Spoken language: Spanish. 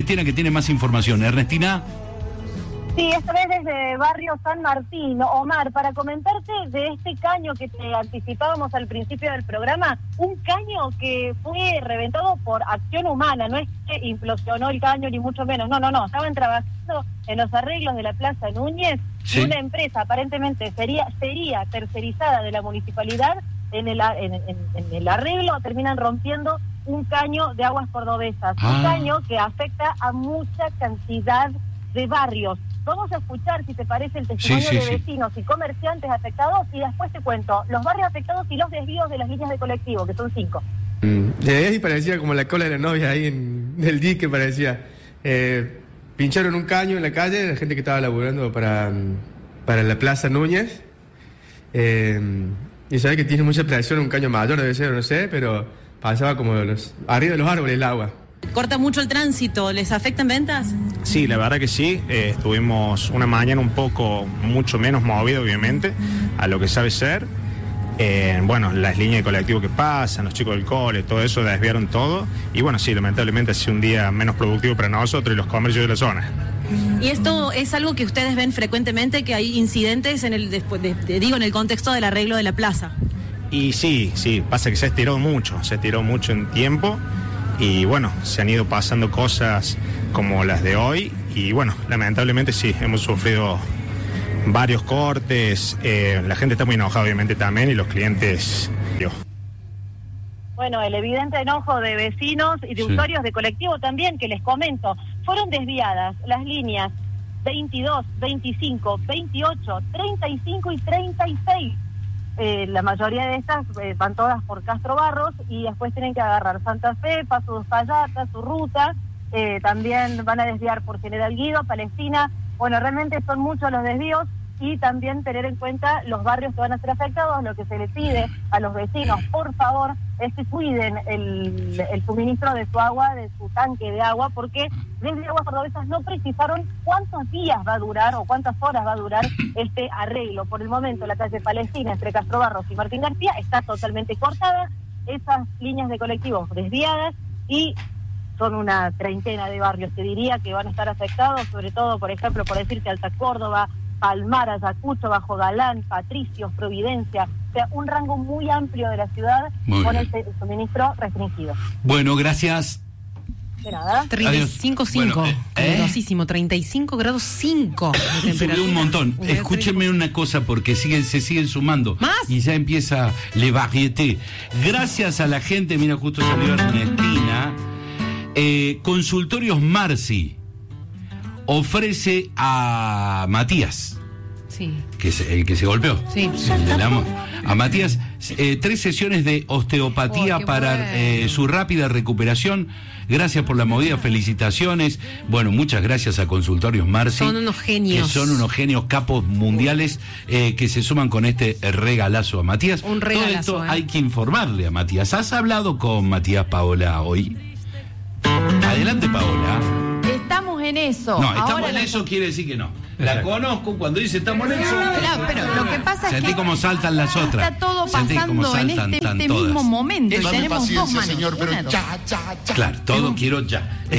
Ernestina, que tiene más información. Ernestina. Sí, esta vez desde Barrio San Martín. Omar, para comentarte de este caño que te anticipábamos al principio del programa, un caño que fue reventado por acción humana, no es que implosionó el caño ni mucho menos, no, estaban trabajando en los arreglos de la Plaza Núñez, sí. Y una empresa aparentemente sería tercerizada de la municipalidad, en el arreglo terminan rompiendo un caño de aguas cordobesas, un caño que afecta a mucha cantidad de barrios. Vamos a escuchar, si te parece, el testimonio de vecinos y comerciantes afectados, y después te cuento los barrios afectados y los desvíos de las líneas de colectivo, que son 5. Llegué y parecía como la cola de la novia ahí en el dique, parecía. Pincharon un caño en la calle, la gente que estaba laburando para la Plaza Núñez. Y sabe que tiene mucha presión, un caño mayor debe ser, no sé, pero pasaba como arriba de los árboles el agua. ¿Corta mucho el tránsito? ¿Les afectan ventas? Sí, la verdad que sí. Estuvimos una mañana mucho menos movido, obviamente, a lo que sabe ser. Bueno, las líneas de colectivo que pasan, los chicos del cole, todo eso desviaron todo. Y bueno, sí, lamentablemente ha sido un día menos productivo para nosotros y los comercios de la zona. ¿Y esto es algo que ustedes ven frecuentemente, que hay incidentes en el contexto del arreglo de la plaza? Y sí, pasa que se estiró mucho en tiempo. Y bueno, se han ido pasando cosas como las de hoy. Y bueno, lamentablemente sí, hemos sufrido varios cortes. La gente está muy enojada, obviamente, también, y los clientes. Bueno, el evidente enojo de vecinos y de usuarios de colectivo también, que les comento. Fueron desviadas las líneas 22, 25, 28, 35 y 36. La mayoría de estas van todas por Castro Barros y después tienen que agarrar Santa Fe, Paso de Uspallata, su ruta, también van a desviar por General Guido, Palestina. Bueno, realmente son muchos los desvíos, y también tener en cuenta los barrios que van a ser afectados. Lo que se le pide a los vecinos, por favor, es que cuiden el suministro de su agua, de su tanque de agua, porque desde Aguas Cordobesas no precisaron cuántos días va a durar o cuántas horas va a durar este arreglo. Por el momento, la calle Palestina entre Castro Barros y Martín García está totalmente cortada, esas líneas de colectivos desviadas, y son una treintena de barrios, te diría, que van a estar afectados, sobre todo, por ejemplo, por decirte, Alta Córdoba, Palmar, Ayacucho, Bajo Galán, Patricios, Providencia, o sea, un rango muy amplio de la ciudad con el suministro restringido. Bueno, gracias. De nada. 35.5, poderosísimo, 35 grados 5 de temperatura. Subió un montón. Escúchenme una cosa, porque se siguen sumando. ¿Más? Y ya empieza le variété. Gracias a la gente, mira, justo salió Ernestina. Consultorios Marci ofrece a Matías, que es el que se golpeó, a Matías, 3 sesiones de osteopatía para su rápida recuperación. Gracias por la movida, felicitaciones. Bueno, muchas gracias a Consultorios Marci. Son unos genios. Que son unos genios, capos mundiales, que se suman con este regalazo a Matías. Un regalazo. Todo esto hay que informarle a Matías. ¿Has hablado con Matías, Paola, hoy? Adelante, Paola. Estamos en eso. No, estamos en eso quiere decir que no. La conozco, cuando dice estamos en eso. Claro, pero lo que pasa es que sentí como saltan las otras. Está todo pasando en este mismo momento. Dame Tenemos paciencia, 2 manos. señor, pero ya. Claro, todo quiero ya.